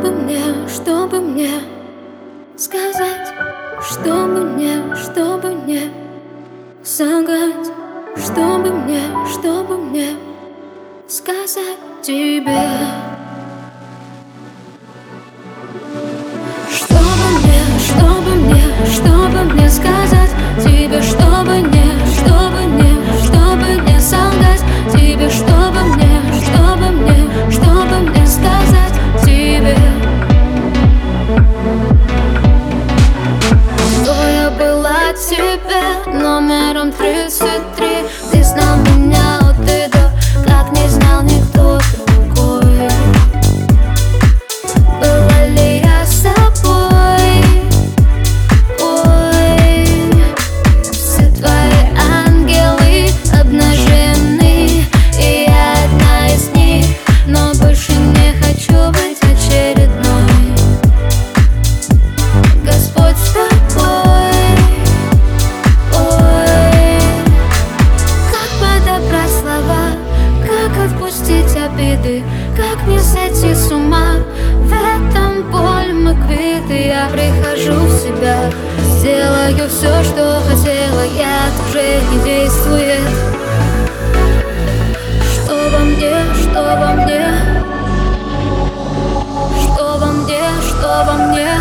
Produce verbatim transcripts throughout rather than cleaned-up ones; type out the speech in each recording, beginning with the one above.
Чтобы мне, чтобы мне сказать, чтобы мне, чтобы мне солгать, чтобы мне, чтобы мне сказать тебе. Чтобы мне, чтобы мне, чтобы мне сказать тебе, чтобы не, чтобы не, чтобы не солгать тебе, чтобы мне, чтобы мне, чтобы мне сказать тебе. Что я была тебе номером тридцать три. Ты знал меня от и до, как не знал никто другой. Была ли я собой? Ой, все твои ангелы обнажены, и я одна из них, но больше не хочу быть очередной. Господь с тобой. Ой, как подобрать слова, как отпустить обиды, как не сойти с ума. В этом боль, мы квиты. Я прихожу в себя, сделаю все, что хотела, яд уже не действует. Что во мне, что во мне, что во мне, что во мне.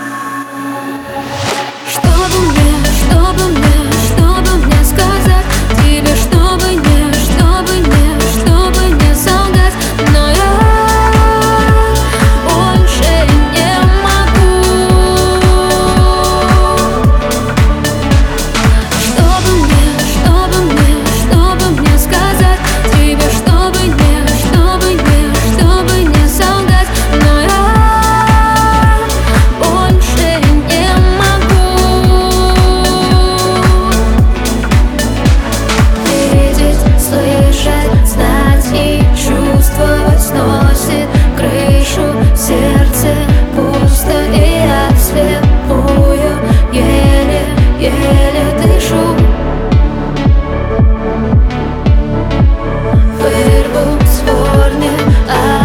Чтобы мне, чтобы мне, чтобы мне сказать тебе, чтобы не, чтобы не, чтобы не солгать, но я больше не могу. Чтобы мне, чтобы мне, чтобы мне сказать тебе, чтобы не, чтобы не, чтобы не солгать, но я больше не могу. Видеть, слышать, знать и чувствовать сносит крышу, сердце пусто, и я вслепую еле, еле дышу. Вырву с корня